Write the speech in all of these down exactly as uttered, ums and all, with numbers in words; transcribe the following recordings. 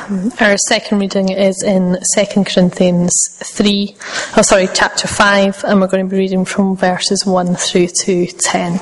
Our second reading is in Second Corinthians three, oh sorry, chapter five, and we're going to be reading from verses one through to ten.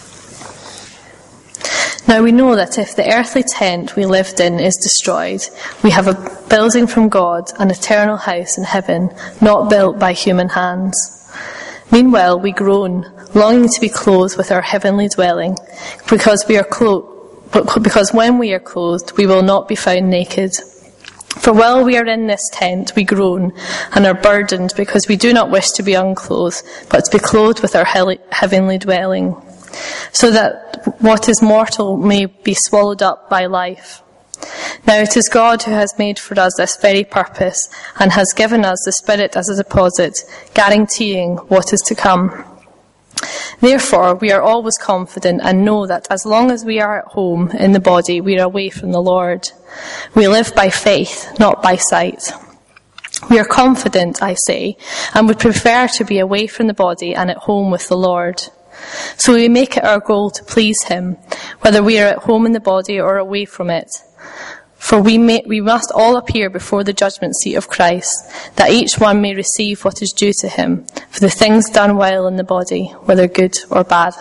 Now we know that if the earthly tent we lived in is destroyed, we have a building from God, an eternal house in heaven, not built by human hands. Meanwhile we groan, longing to be clothed with our heavenly dwelling, because we are clothed. But because when we are clothed, we will not be found naked. For while we are in this tent, we groan and are burdened, because we do not wish to be unclothed, but to be clothed with our heavenly dwelling, so that what is mortal may be swallowed up by life. Now it is God who has made for us this very purpose, and has given us the Spirit as a deposit, guaranteeing what is to come. Therefore, we are always confident and know that as long as we are at home in the body, we are away from the Lord. We live by faith, not by sight. We are confident, I say, and would prefer to be away from the body and at home with the Lord. So we make it our goal to please Him, whether we are at home in the body or away from it. For we may, we must all appear before the judgment seat of Christ, that each one may receive what is due to him, for the things done while in the body, whether good or bad.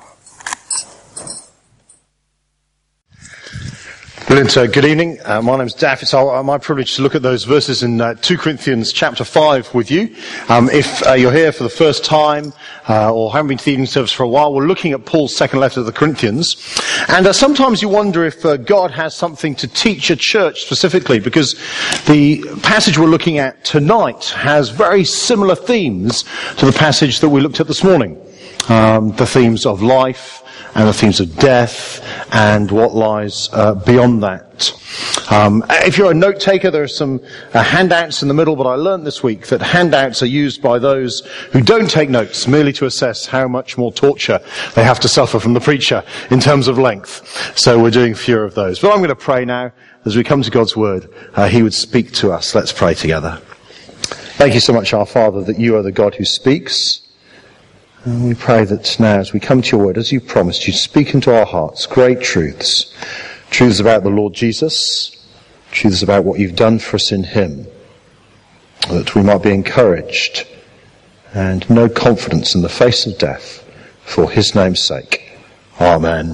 Brilliant. Uh, good evening. Uh, my name is Daff. It's our, my privilege to look at those verses in uh, Second Corinthians chapter five with you. Um, if uh, you're here for the first time uh, or haven't been to the evening service for a while, we're looking at Paul's second letter to the Corinthians. And uh, sometimes you wonder if uh, God has something to teach a church specifically, because the passage we're looking at tonight has very similar themes to the passage that we looked at this morning. Um, the themes of life, and the themes of death, and what lies uh, beyond that. Um, if you're a note taker, there are some uh, handouts in the middle, but I learned this week that handouts are used by those who don't take notes, merely to assess how much more torture they have to suffer from the preacher in terms of length. So we're doing fewer of those. But I'm going to pray now, as we come to God's Word, uh, He would speak to us. Let's pray together. Thank you so much, our Father, that you are the God who speaks. And we pray that now, as we come to your word, as you promised, you speak into our hearts great truths. Truths about the Lord Jesus, truths about what you've done for us in him, that we might be encouraged and know confidence in the face of death for his name's sake. Amen.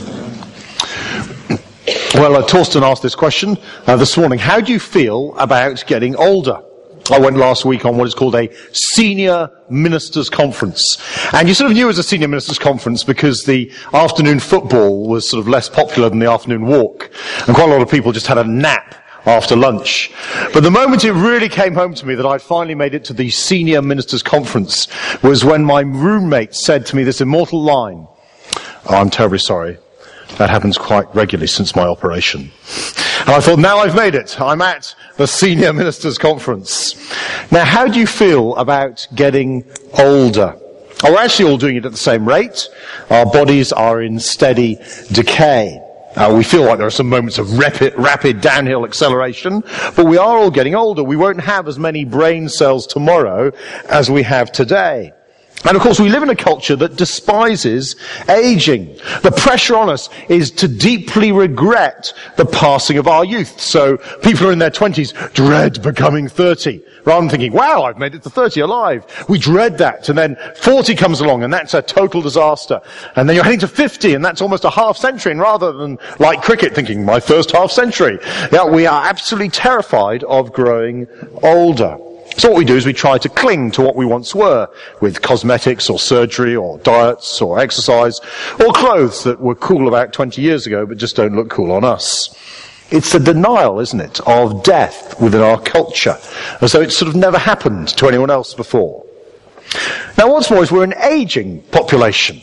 Well, uh, Torsten asked this question uh, this morning. How do you feel about getting older? I went last week on what is called a senior ministers' conference. And you sort of knew it was a senior ministers' conference because the afternoon football was sort of less popular than the afternoon walk. And quite a lot of people just had a nap after lunch. But the moment it really came home to me that I'd finally made it to the senior ministers' conference was when my roommate said to me this immortal line, "Oh, I'm terribly sorry. That happens quite regularly since my operation." And I thought, now I've made it. I'm at the Senior Ministers' Conference. Now, how do you feel about getting older? Oh, we're actually all doing it at the same rate. Our bodies are in steady decay. Uh, we feel like there are some moments of rapid, rapid downhill acceleration, but we are all getting older. We won't have as many brain cells tomorrow as we have today. And of course, we live in a culture that despises aging. The pressure on us is to deeply regret the passing of our youth. So people who are in their twenties dread becoming thirty, rather than thinking, wow, I've made it to thirty alive. We dread that. And then forty comes along, and that's a total disaster. And then you're heading to fifty, and that's almost a half century. And rather than, like cricket, thinking, my first half century, yeah, we are absolutely terrified of growing older. So what we do is we try to cling to what we once were, with cosmetics or surgery or diets or exercise or clothes that were cool about twenty years ago but just don't look cool on us. It's a denial, isn't it, of death within our culture, as though it sort of never happened to anyone else before. Now what's more is we're an aging population.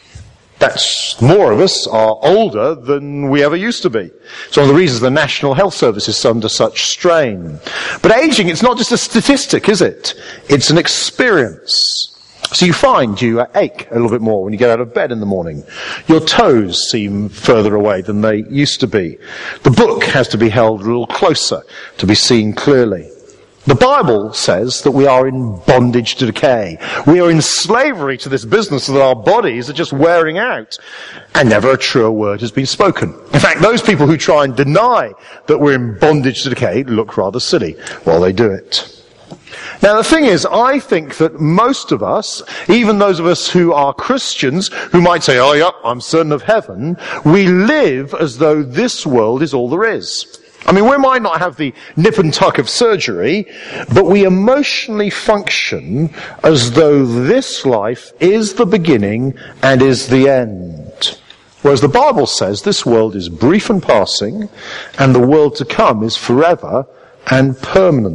That's, more of us are older than we ever used to be. It's one of the reasons the National Health Service is under such strain. But aging, it's not just a statistic, is it? It's an experience. So you find you ache a little bit more when you get out of bed in the morning. Your toes seem further away than they used to be. The book has to be held a little closer to be seen clearly. The Bible says that we are in bondage to decay. We are in slavery to this business that our bodies are just wearing out. And never a truer word has been spoken. In fact, those people who try and deny that we're in bondage to decay look rather silly while they do it. Now the thing is, I think that most of us, even those of us who are Christians, who might say, oh yeah, I'm certain of heaven, we live as though this world is all there is. I mean, we might not have the nip and tuck of surgery, but we emotionally function as though this life is the beginning and is the end. Whereas the Bible says this world is brief and passing, and the world to come is forever and permanent.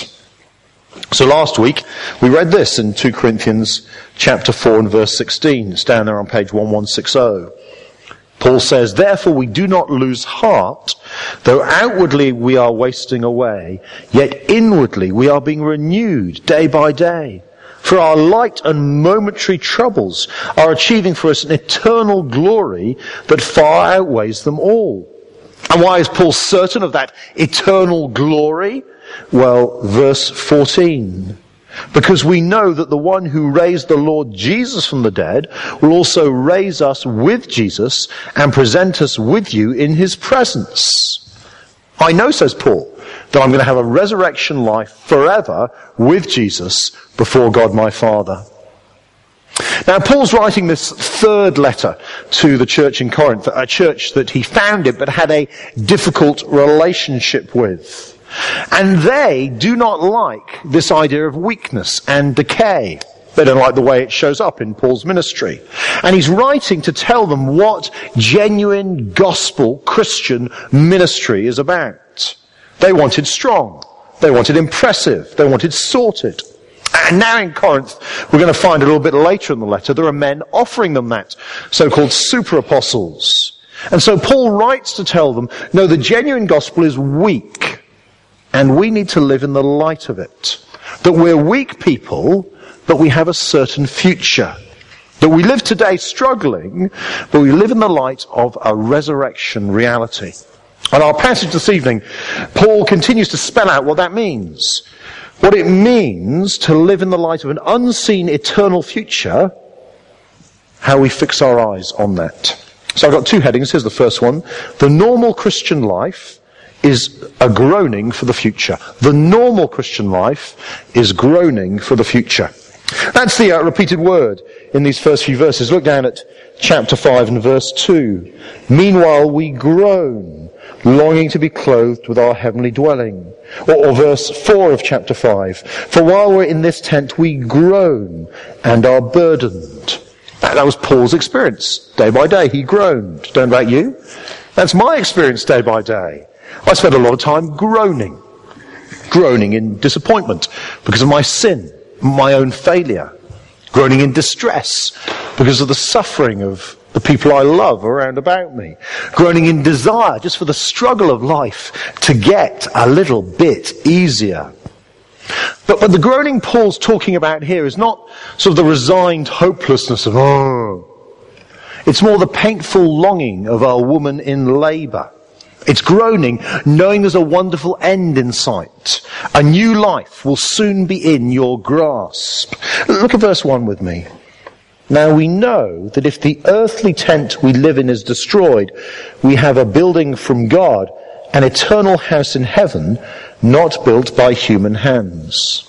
So last week, we read this in Second Corinthians chapter four and verse sixteen. It's down there on page eleven sixty. Paul says, therefore we do not lose heart, though outwardly we are wasting away, yet inwardly we are being renewed day by day. For our light and momentary troubles are achieving for us an eternal glory that far outweighs them all. And why is Paul certain of that eternal glory? Well, verse fourteen. Because we know that the one who raised the Lord Jesus from the dead will also raise us with Jesus and present us with you in his presence. I know, says Paul, that I'm going to have a resurrection life forever with Jesus before God my Father. Now, Paul's writing this third letter to the church in Corinth, a church that he founded but had a difficult relationship with. And they do not like this idea of weakness and decay. They don't like the way it shows up in Paul's ministry. And he's writing to tell them what genuine gospel Christian ministry is about. They wanted strong. They wanted impressive. They wanted sorted. And now in Corinth, we're going to find a little bit later in the letter, there are men offering them that, so-called super apostles. And so Paul writes to tell them, no, the genuine gospel is weak. And we need to live in the light of it. That we're weak people, but we have a certain future. That we live today struggling, but we live in the light of a resurrection reality. And our passage this evening, Paul continues to spell out what that means. What it means to live in the light of an unseen eternal future, how we fix our eyes on that. So I've got two headings. Here's the first one. The normal Christian life is a groaning for the future. The normal Christian life is groaning for the future. That's the uh, repeated word in these first few verses. Look down at chapter five and verse two. Meanwhile we groan, longing to be clothed with our heavenly dwelling. Or, or verse four of chapter five. For while we're in this tent we groan and are burdened. That, that was Paul's experience. Day by day he groaned. Don't know about you? That's my experience day by day. I spend a lot of time groaning. Groaning in disappointment because of my sin, my own failure. Groaning in distress because of the suffering of the people I love around about me. Groaning in desire just for the struggle of life to get a little bit easier. But, but the groaning Paul's talking about here is not sort of the resigned hopelessness of, oh. It's more the painful longing of a woman in labour. It's groaning, knowing there's a wonderful end in sight. A new life will soon be in your grasp. Look at verse one with me. Now we know that if the earthly tent we live in is destroyed, we have a building from God, an eternal house in heaven, not built by human hands.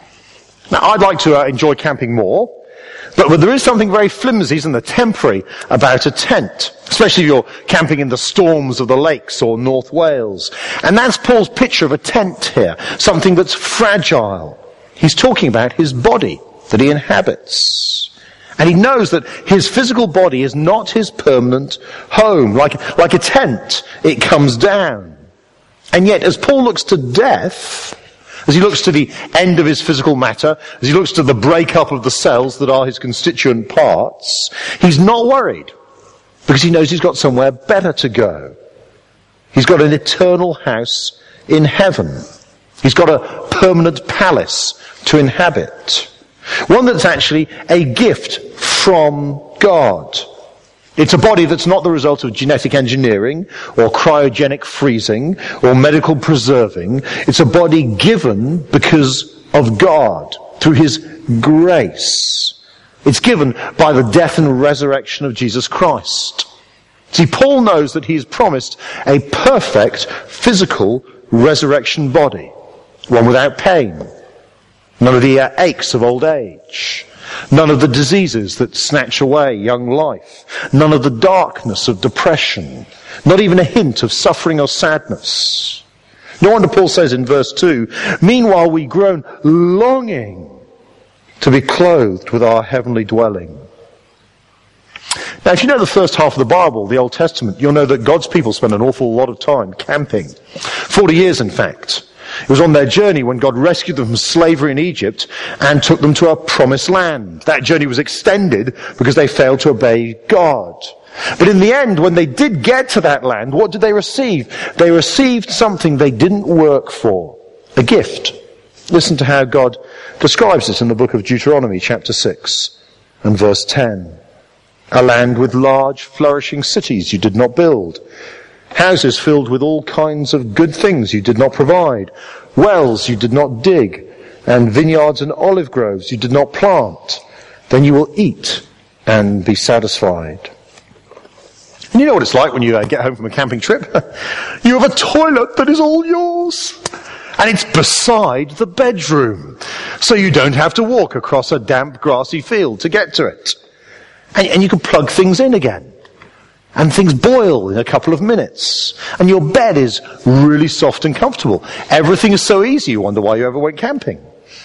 Now I'd like to uh, enjoy camping more. But, but there is something very flimsy, isn't there, temporary about a tent, especially if you're camping in the storms of the lakes or North Wales. And that's Paul's picture of a tent here, something that's fragile. He's talking about his body that he inhabits. And he knows that his physical body is not his permanent home. Like, like a tent, it comes down. And yet, as Paul looks to death, as he looks to the end of his physical matter, as he looks to the breakup of the cells that are his constituent parts, he's not worried because he knows he's got somewhere better to go. He's got an eternal house in heaven. He's got a permanent palace to inhabit. One that's actually a gift from God. It's a body that's not the result of genetic engineering or cryogenic freezing or medical preserving. It's a body given because of God, through his grace. It's given by the death and resurrection of Jesus Christ. See, Paul knows that he has promised a perfect physical resurrection body, one without pain, none of the uh, aches of old age, none of the diseases that snatch away young life, none of the darkness of depression, not even a hint of suffering or sadness. No wonder Paul says in verse two, meanwhile we groan, longing to be clothed with our heavenly dwelling. Now, if you know the first half of the Bible, the Old Testament, you'll know that God's people spent an awful lot of time camping. Forty years, in fact. It was on their journey when God rescued them from slavery in Egypt and took them to a promised land. That journey was extended because they failed to obey God. But in the end, when they did get to that land, what did they receive? They received something they didn't work for. A gift. Listen to how God describes it in the book of Deuteronomy, chapter six and verse ten. A land with large, flourishing cities you did not build. Houses filled with all kinds of good things you did not provide. Wells you did not dig. And vineyards and olive groves you did not plant. Then you will eat and be satisfied. And you know what it's like when you uh, get home from a camping trip? You have a toilet that is all yours. And it's beside the bedroom. So you don't have to walk across a damp, grassy field to get to it. And, and you can plug things in again. And things boil in a couple of minutes. And your bed is really soft and comfortable. Everything is so easy, you wonder why you ever went camping.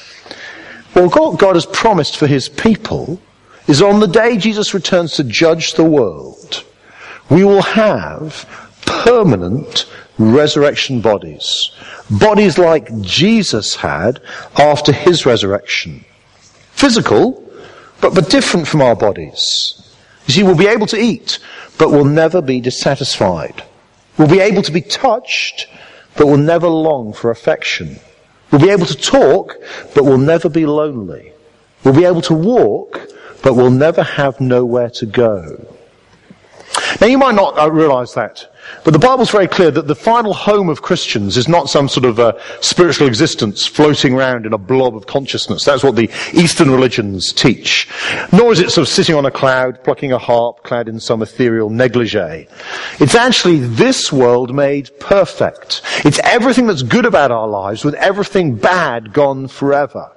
Well, what God has promised for his people is on the day Jesus returns to judge the world, we will have permanent resurrection bodies. Bodies like Jesus had after his resurrection. Physical, but, but different from our bodies. You see, we'll be able to eat, but we'll never be dissatisfied. We'll be able to be touched, but we'll never long for affection. We'll be able to talk, but we'll never be lonely. We'll be able to walk, but we'll never have nowhere to go. Now, you might not uh, realize that, but the Bible's very clear that the final home of Christians is not some sort of uh, spiritual existence floating around in a blob of consciousness. That's what the Eastern religions teach. Nor is it sort of sitting on a cloud, plucking a harp, clad in some ethereal negligee. It's actually this world made perfect. It's everything that's good about our lives with everything bad gone forever.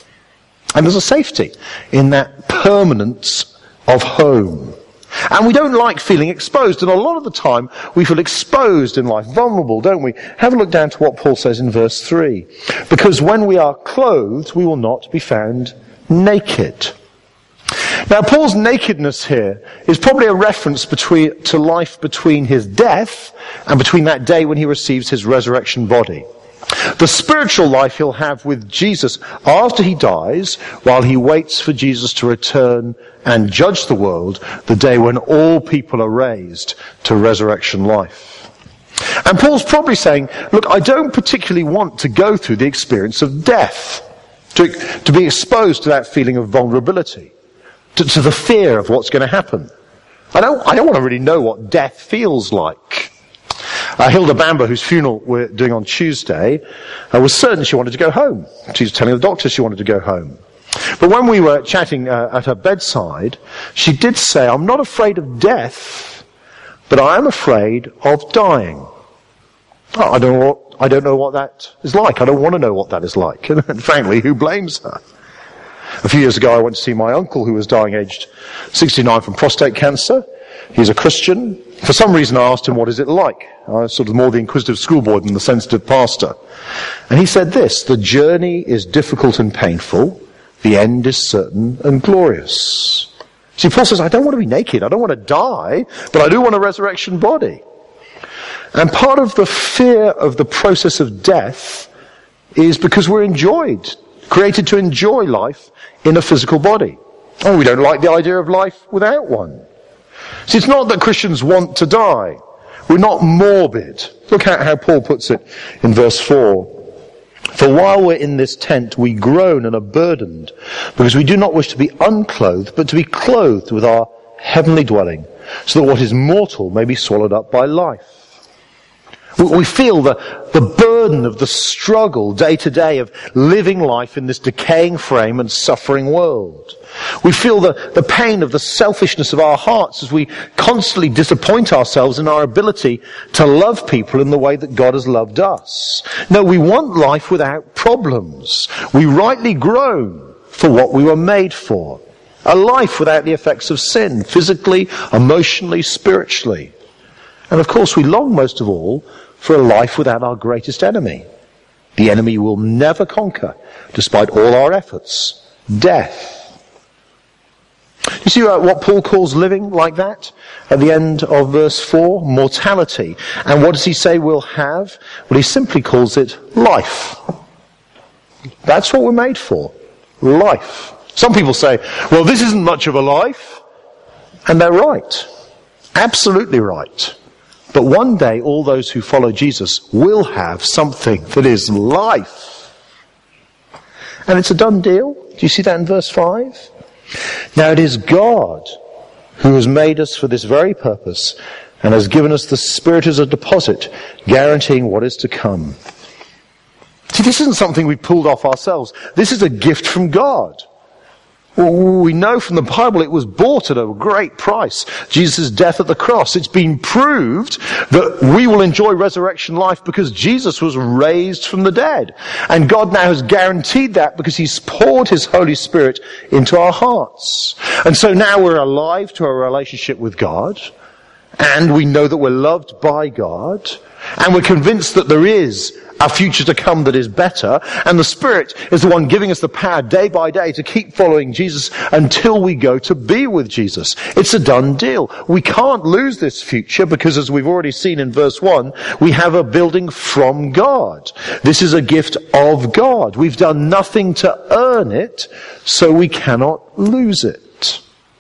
And there's a safety in that permanence of home. And we don't like feeling exposed, and a lot of the time we feel exposed in life, vulnerable, don't we? Have a look down to what Paul says in verse three. Because when we are clothed, we will not be found naked. Now, Paul's nakedness here is probably a reference between, to life between his death and between that day when he receives his resurrection body. The spiritual life he'll have with Jesus after he dies, while he waits for Jesus to return and judge the world, the day when all people are raised to resurrection life. And Paul's probably saying, look, I don't particularly want to go through the experience of death, to, to be exposed to that feeling of vulnerability, to, to the fear of what's going to happen. I don't, I don't want to really know what death feels like. Uh, Hilda Bamber, whose funeral we're doing on Tuesday, uh, was certain she wanted to go home. She was telling the doctor she wanted to go home. But when we were chatting uh, at her bedside, she did say, I'm not afraid of death, but I am afraid of dying. Oh, I don't know what, I don't know what that is like. I don't want to know what that is like. And frankly, who blames her? A few years ago, I went to see my uncle who was dying aged sixty-nine from prostate cancer. He's a Christian. For some reason, I asked him, what is it like? I was sort of more the inquisitive schoolboy than the sensitive pastor. And he said this, the journey is difficult and painful. The end is certain and glorious. See, Paul says, I don't want to be naked. I don't want to die, but I do want a resurrection body. And part of the fear of the process of death is because we're enjoyed, created to enjoy life in a physical body. Oh, we don't like the idea of life without one. See, it's not that Christians want to die. We're not morbid. Look at how Paul puts it in verse four. For while we're in this tent, we groan and are burdened, because we do not wish to be unclothed, but to be clothed with our heavenly dwelling, so that what is mortal may be swallowed up by life. We feel the, the burden of the struggle day to day of living life in this decaying frame and suffering world. We feel the, the pain of the selfishness of our hearts as we constantly disappoint ourselves in our ability to love people in the way that God has loved us. No, we want life without problems. We rightly groan for what we were made for. A life without the effects of sin, physically, emotionally, spiritually. And of course we long most of all for a life without our greatest enemy. The enemy we'll never conquer, despite all our efforts. Death. You see what Paul calls living like that? At the end of verse four, mortality. And what does he say we'll have? Well, he simply calls it life. That's what we're made for. Life. Some people say, well, this isn't much of a life. And they're right. Absolutely right. But one day, all those who follow Jesus will have something that is life. And it's a done deal. Do you see that in verse five? Now it is God who has made us for this very purpose and has given us the Spirit as a deposit, guaranteeing what is to come. See, this isn't something we pulled off ourselves. This is a gift from God. Well, we know from the Bible it was bought at a great price. Jesus' death at the cross. It's been proved that we will enjoy resurrection life because Jesus was raised from the dead. And God now has guaranteed that because He's poured His Holy Spirit into our hearts. And so now we're alive to our relationship with God. And we know that we're loved by God. And we're convinced that there is a future to come that is better. And the Spirit is the one giving us the power day by day to keep following Jesus until we go to be with Jesus. It's a done deal. We can't lose this future because, as we've already seen in verse one, we have a building from God. This is a gift of God. We've done nothing to earn it, so we cannot lose it.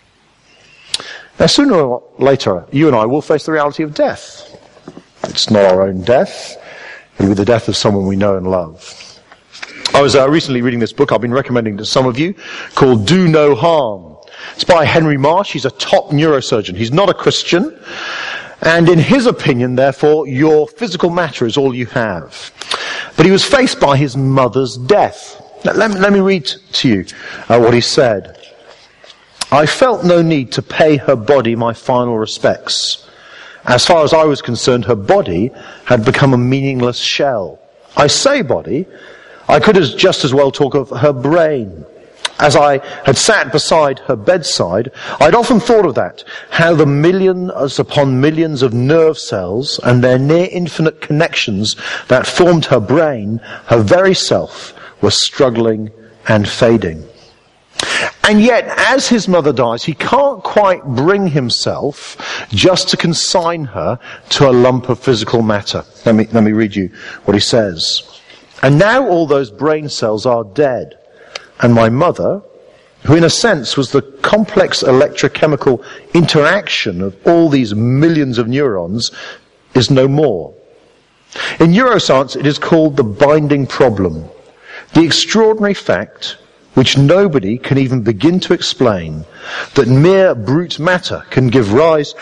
Now, sooner or later, you and I will face the reality of death. It's not our own death. It'll be the death of someone we know and love. I was uh, recently reading this book I've been recommending to some of you called Do No Harm. It's by Henry Marsh. He's a top neurosurgeon. He's not a Christian. And in his opinion, therefore, your physical matter is all you have. But he was faced by his mother's death. Now, let, me, let me read to you uh, what he said. I felt no need to pay her body my final respects. As far as I was concerned, her body had become a meaningless shell. I say body, I could as just as well talk of her brain. As I had sat beside her bedside, I'd often thought of that, how the millions upon millions of nerve cells and their near infinite connections that formed her brain, her very self, were struggling and fading. And yet, as his mother dies, he can't quite bring himself just to consign her to a lump of physical matter. Let me, let me read you what he says. And now all those brain cells are dead. And my mother, who in a sense was the complex electrochemical interaction of all these millions of neurons, is no more. In neuroscience, it is called the binding problem. The extraordinary fact, which nobody can even begin to explain, that mere brute matter can give rise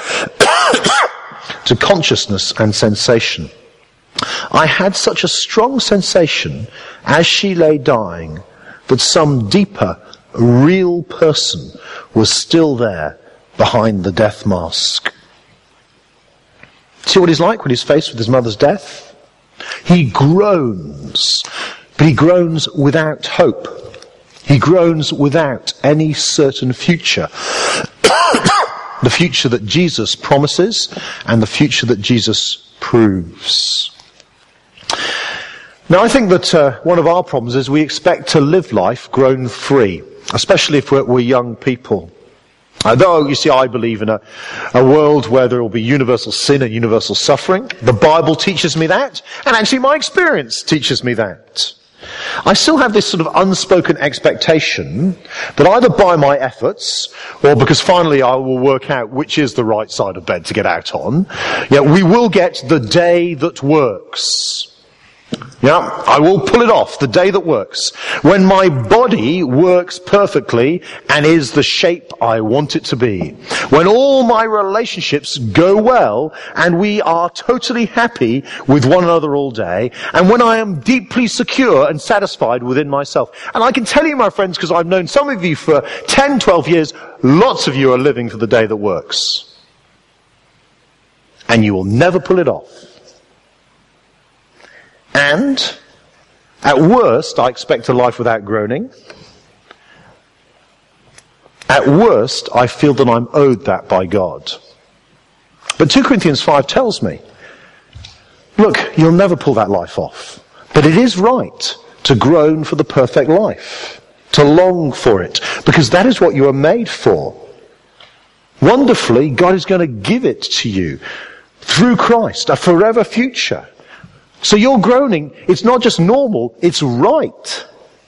to consciousness and sensation. I had such a strong sensation as she lay dying that some deeper, real person was still there behind the death mask. See what he's like when he's faced with his mother's death? He groans, but he groans without hope. He groans without any certain future. The future that Jesus promises and the future that Jesus proves. Now, I think that uh, one of our problems is we expect to live life grown free, especially if we're, we're young people. Although, you see, I believe in a, a world where there will be universal sin and universal suffering. The Bible teaches me that, and actually my experience teaches me that. I still have this sort of unspoken expectation that either by my efforts, or because finally I will work out which is the right side of bed to get out on, yeah, we will get the day that works. Yeah, I will pull it off, the day that works. When my body works perfectly and is the shape I want it to be. When all my relationships go well and we are totally happy with one another all day. And when I am deeply secure and satisfied within myself. And I can tell you, my friends, because I've known some of you for ten, twelve years, lots of you are living for the day that works. And you will never pull it off. And, at worst, I expect a life without groaning. At worst, I feel that I'm owed that by God. But two Corinthians five tells me, look, you'll never pull that life off. But it is right to groan for the perfect life, to long for it, because that is what you are made for. Wonderfully, God is going to give it to you through Christ, a forever future. So your groaning, it's not just normal, it's right.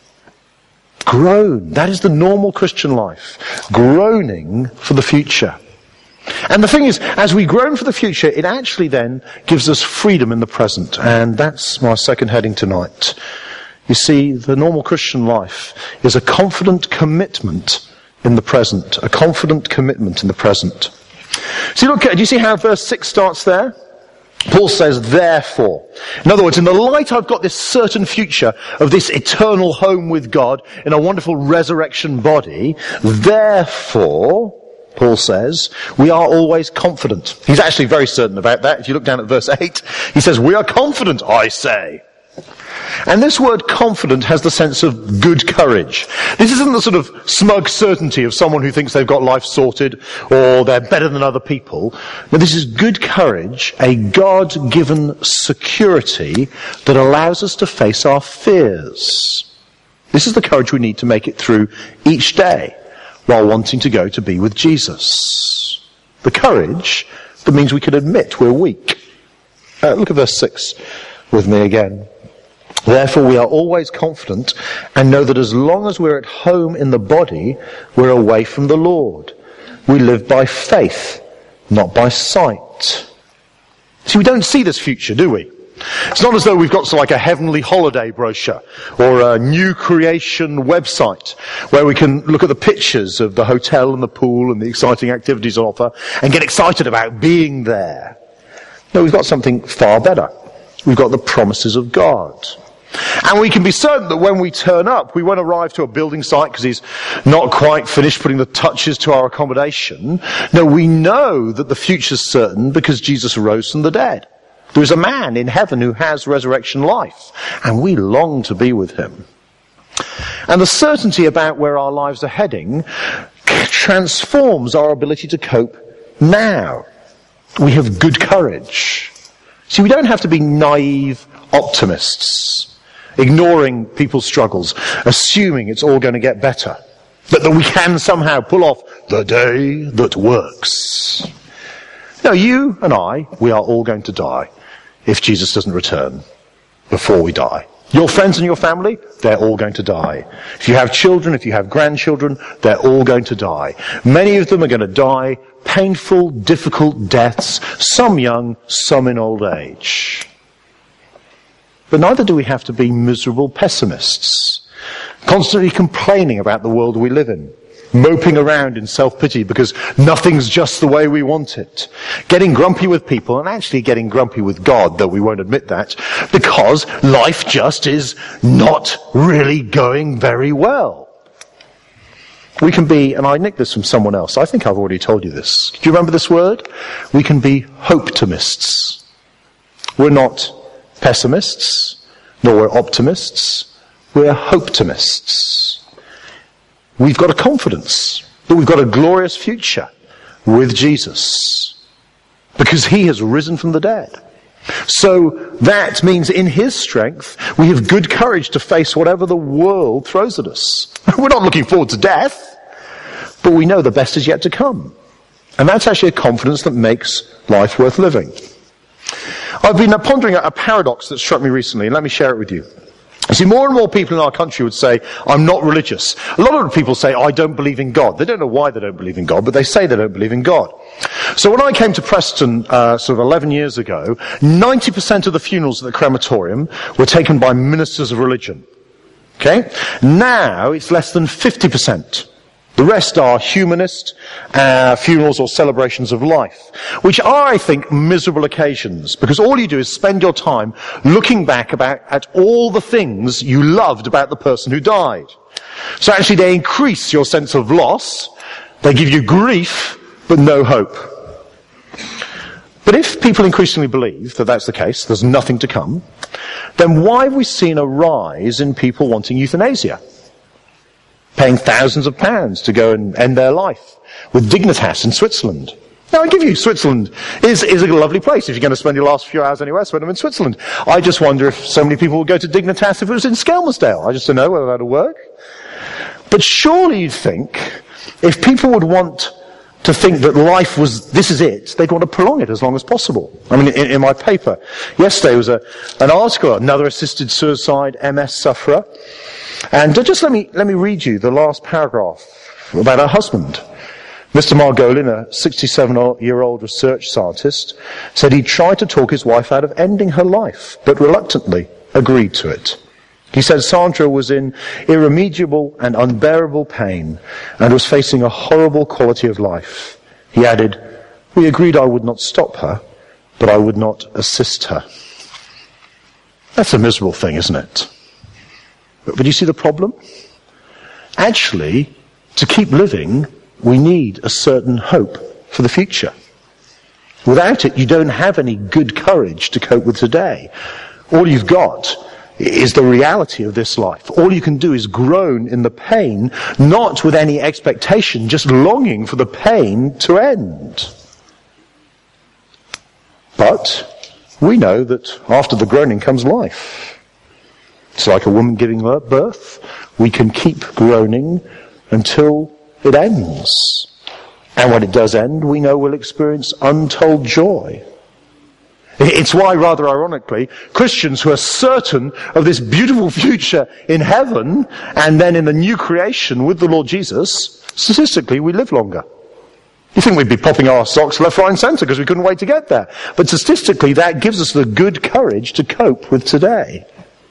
Groan. That is the normal Christian life. Groaning for the future. And the thing is, as we groan for the future, it actually then gives us freedom in the present. And that's my second heading tonight. You see, the normal Christian life is a confident commitment in the present. A confident commitment in the present. See, look, do you see how verse six starts there? Paul says, therefore. In other words, in the light I've got this certain future of this eternal home with God in a wonderful resurrection body, therefore, Paul says, we are always confident. He's actually very certain about that. If you look down at verse eight, he says, we are confident, I say. And this word confident has the sense of good courage. This isn't the sort of smug certainty of someone who thinks they've got life sorted or they're better than other people. No, this is good courage, a God-given security that allows us to face our fears. This is the courage we need to make it through each day while wanting to go to be with Jesus. The courage that means we can admit we're weak. Uh, look at verse six with me again. Therefore we are always confident and know that as long as we're at home in the body, we're away from the Lord. We live by faith, not by sight. See, we don't see this future, do we? It's not as though we've got so like a heavenly holiday brochure or a new creation website where we can look at the pictures of the hotel and the pool and the exciting activities on offer and get excited about being there. No, we've got something far better. We've got the promises of God. And we can be certain that when we turn up, we won't arrive to a building site because he's not quite finished putting the touches to our accommodation. No, we know that the future's certain because Jesus rose from the dead. There is a man in heaven who has resurrection life, and we long to be with him. And the certainty about where our lives are heading transforms our ability to cope now. We have good courage. See, we don't have to be naive optimists, ignoring people's struggles, assuming it's all going to get better, but that we can somehow pull off the day that works. No, you and I, we are all going to die if Jesus doesn't return before we die. Your friends and your family, they're all going to die. If you have children, if you have grandchildren, they're all going to die. Many of them are going to die painful, difficult deaths, some young, some in old age. But neither do we have to be miserable pessimists, constantly complaining about the world we live in, moping around in self-pity because nothing's just the way we want it, getting grumpy with people and actually getting grumpy with God, though we won't admit that, because life just is not really going very well. We can be, and I nicked this from someone else, I think I've already told you this. Do you remember this word? We can be hope-timists. We're not pessimists, nor we're optimists, we're hope-timists. We've got a confidence that we've got a glorious future with Jesus, because he has risen from the dead. So that means in his strength, we have good courage to face whatever the world throws at us. We're not looking forward to death, but we know the best is yet to come. And that's actually a confidence that makes life worth living. I've been pondering a paradox that struck me recently, and let me share it with you. You see, more and more people in our country would say, I'm not religious. A lot of people say, I don't believe in God. They don't know why they don't believe in God, but they say they don't believe in God. So when I came to Preston uh, sort of eleven years ago, ninety percent of the funerals at the crematorium were taken by ministers of religion. Okay? Now it's less than fifty percent. The rest are humanist uh, funerals or celebrations of life, which are, I think, miserable occasions, because all you do is spend your time looking back about, at all the things you loved about the person who died. So actually they increase your sense of loss, they give you grief, but no hope. But if people increasingly believe that that's the case, there's nothing to come, then why have we seen a rise in people wanting euthanasia? Paying thousands of pounds to go and end their life with Dignitas in Switzerland. Now I give you, Switzerland is, is a lovely place. If you're going to spend your last few hours anywhere, spend them in Switzerland. I just wonder if so many people would go to Dignitas if it was in Skelmersdale. I just don't know whether that would work. But surely you'd think, if people would want to think that life was, this is it, they'd want to prolong it as long as possible. I mean, in, in my paper yesterday was a, an article, another assisted suicide M S sufferer. And just let me, let me read you the last paragraph about her husband. Mister Margolin, a sixty-seven-year-old research scientist, said he tried to talk his wife out of ending her life, but reluctantly agreed to it. He said Sandra was in irremediable and unbearable pain and was facing a horrible quality of life. He added, "We agreed I would not stop her, but I would not assist her." That's a miserable thing, isn't it? But, but you see the problem? Actually, to keep living, we need a certain hope for the future. Without it, you don't have any good courage to cope with today. All you've got is the reality of this life. All you can do is groan in the pain, not with any expectation, just longing for the pain to end. But we know that after the groaning comes life. It's like a woman giving birth. We can keep groaning until it ends. And when it does end, we know we'll experience untold joy. It's why, rather ironically, Christians who are certain of this beautiful future in heaven and then in the new creation with the Lord Jesus, statistically we live longer. You think we'd be popping our socks left, right and centre because we couldn't wait to get there. But statistically that gives us the good courage to cope with today.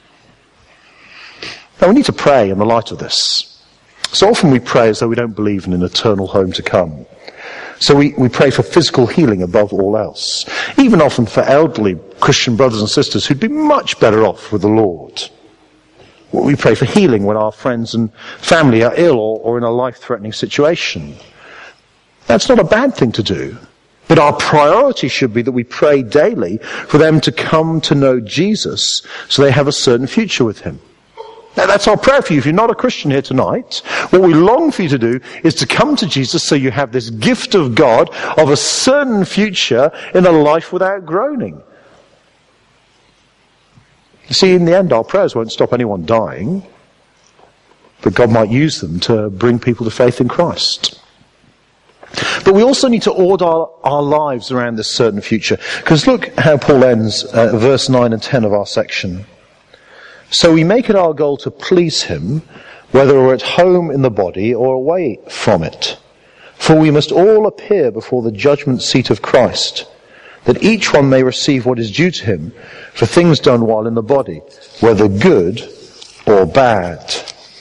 Now we need to pray in the light of this. So often we pray as though we don't believe in an eternal home to come. So we, we pray for physical healing above all else. Even often for elderly Christian brothers and sisters who'd be much better off with the Lord. We pray for healing when our friends and family are ill or, or in a life-threatening situation. That's not a bad thing to do. But our priority should be that we pray daily for them to come to know Jesus so they have a certain future with him. Now, that's our prayer for you. If you're not a Christian here tonight, what we long for you to do is to come to Jesus so you have this gift of God of a certain future in a life without groaning. You see, in the end, our prayers won't stop anyone dying, but God might use them to bring people to faith in Christ. But we also need to order our, our lives around this certain future. Because look how Paul ends uh, verse nine and ten of our section. So we make it our goal to please him, whether we're at home in the body or away from it. For we must all appear before the judgment seat of Christ, that each one may receive what is due to him for things done while in the body, whether good or bad.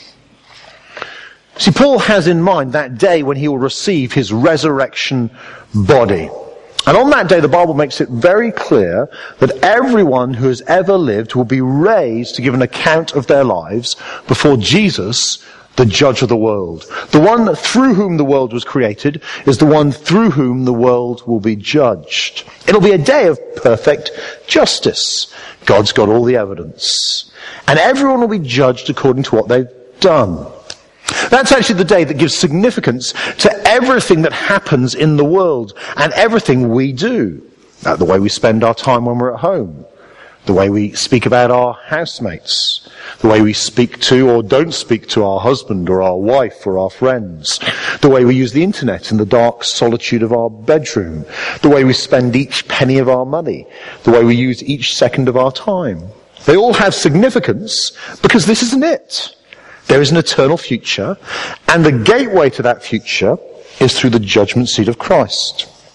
See, Paul has in mind that day when he will receive his resurrection body. And on that day, the Bible makes it very clear that everyone who has ever lived will be raised to give an account of their lives before Jesus, the judge of the world. The one through whom the world was created is the one through whom the world will be judged. It'll be a day of perfect justice. God's got all the evidence. And everyone will be judged according to what they've done. That's actually the day that gives significance to everything that happens in the world and everything we do. Uh, the way we spend our time when we're at home, the way we speak about our housemates, the way we speak to or don't speak to our husband or our wife or our friends, the way we use the internet in the dark solitude of our bedroom, the way we spend each penny of our money, the way we use each second of our time. They all have significance because this isn't it. There is an eternal future, and the gateway to that future is through the judgment seat of Christ.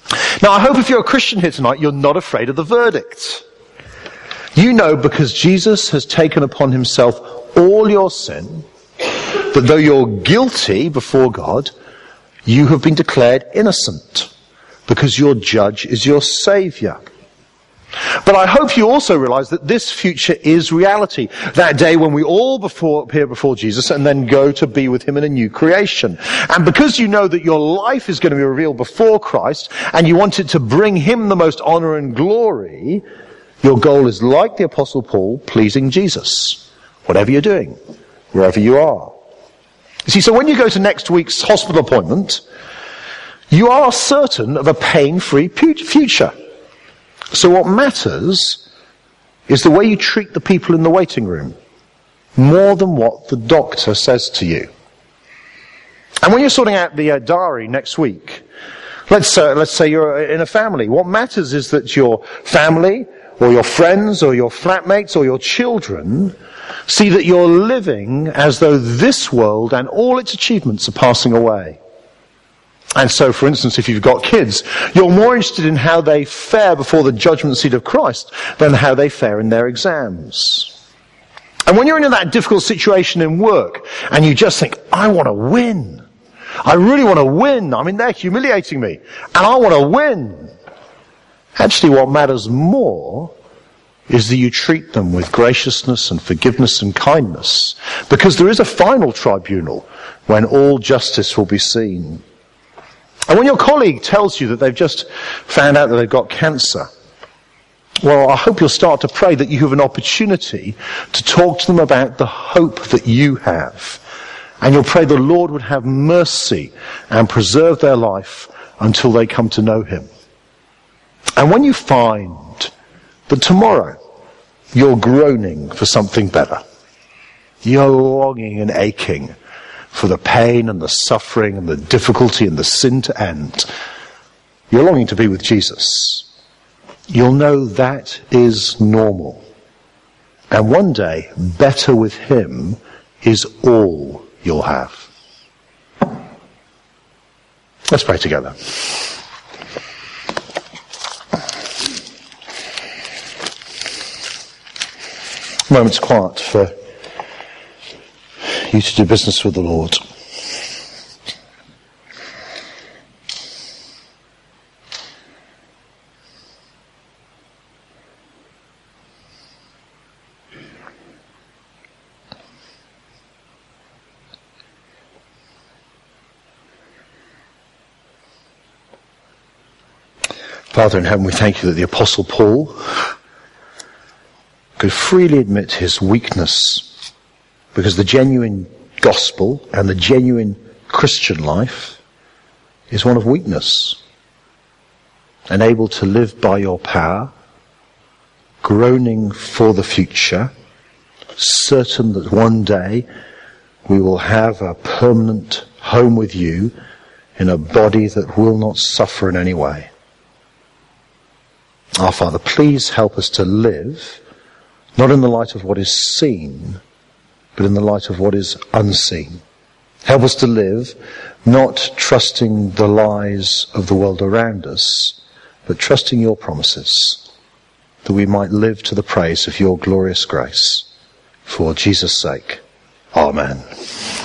Now, I hope if you're a Christian here tonight, you're not afraid of the verdict. You know, because Jesus has taken upon himself all your sin, that though you're guilty before God, you have been declared innocent, because your judge is your Saviour. But I hope you also realize that this future is reality. That day when we all before, appear before Jesus and then go to be with him in a new creation. And because you know that your life is going to be revealed before Christ and you want it to bring him the most honor and glory, your goal is, like the Apostle Paul, pleasing Jesus. Whatever you're doing, wherever you are. You see, so when you go to next week's hospital appointment, you are certain of a pain-free future. So what matters is the way you treat the people in the waiting room, more than what the doctor says to you. And when you're sorting out the uh, diary next week, let's uh, let's say you're in a family. What matters is that your family, or your friends, or your flatmates, or your children see that you're living as though this world and all its achievements are passing away. And so, for instance, if you've got kids, you're more interested in how they fare before the judgment seat of Christ than how they fare in their exams. And when you're in that difficult situation in work, and you just think, I want to win. I really want to win. I mean, they're humiliating me, and I want to win. Actually, what matters more is that you treat them with graciousness and forgiveness and kindness, because there is a final tribunal when all justice will be seen. And when your colleague tells you that they've just found out that they've got cancer, well, I hope you'll start to pray that you have an opportunity to talk to them about the hope that you have. And you'll pray the Lord would have mercy and preserve their life until they come to know him. And when you find that tomorrow you're groaning for something better, you're longing and aching for the pain and the suffering and the difficulty and the sin to end, you're longing to be with Jesus, you'll know that is normal. And one day, better with him is all you'll have. Let's pray together. Moment's quiet for you to do business with the Lord. Father in heaven, we thank you that the Apostle Paul could freely admit his weakness, because the genuine gospel and the genuine Christian life is one of weakness, and able to live by your power, groaning for the future, certain that one day we will have a permanent home with you in a body that will not suffer in any way. Our Father, please help us to live not in the light of what is seen, but in the light of what is unseen. Help us to live not trusting the lies of the world around us, but trusting your promises, that we might live to the praise of your glorious grace. For Jesus' sake. Amen.